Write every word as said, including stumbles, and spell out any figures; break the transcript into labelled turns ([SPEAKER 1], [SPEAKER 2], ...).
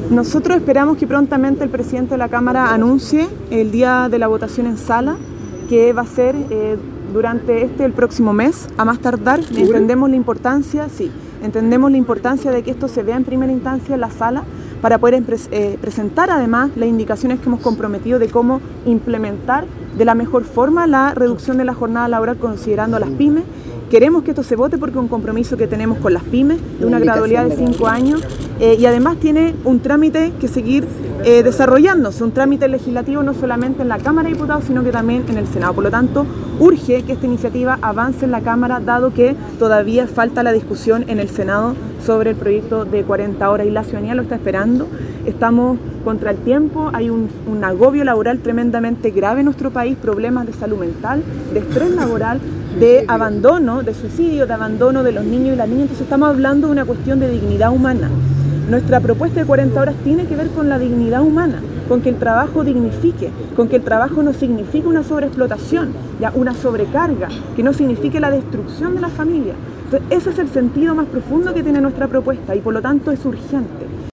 [SPEAKER 1] Nosotros esperamos que prontamente el presidente de la Cámara anuncie el día de la votación en sala, que va a ser eh, durante este el próximo mes, a más tardar. Entendemos la importancia, sí, entendemos la importancia de que esto se vea en primera instancia en la sala, para poder eh, presentar además las indicaciones que hemos comprometido de cómo implementar de la mejor forma la reducción de la jornada laboral considerando a las pymes. Queremos que esto se vote porque es un compromiso que tenemos con las pymes de una gradualidad de cinco años eh, y además tiene un trámite que seguir eh, desarrollándose, un trámite legislativo no solamente en la Cámara de Diputados sino que también en el Senado. Por lo tanto, urge que esta iniciativa avance en la Cámara dado que todavía falta la discusión en el Senado sobre el proyecto de cuarenta horas y la ciudadanía lo está esperando. Estamos contra el tiempo, hay un, un agobio laboral tremendamente grave en nuestro país, problemas de salud mental, de estrés laboral, de abandono, de suicidio, de abandono de los niños y las niñas. Entonces estamos hablando de una cuestión de dignidad humana. Nuestra propuesta de cuarenta horas tiene que ver con la dignidad humana, con que el trabajo dignifique, con que el trabajo no signifique una sobreexplotación, ya una sobrecarga, que no signifique la destrucción de la familia. Entonces ese es el sentido más profundo que tiene nuestra propuesta y por lo tanto es urgente.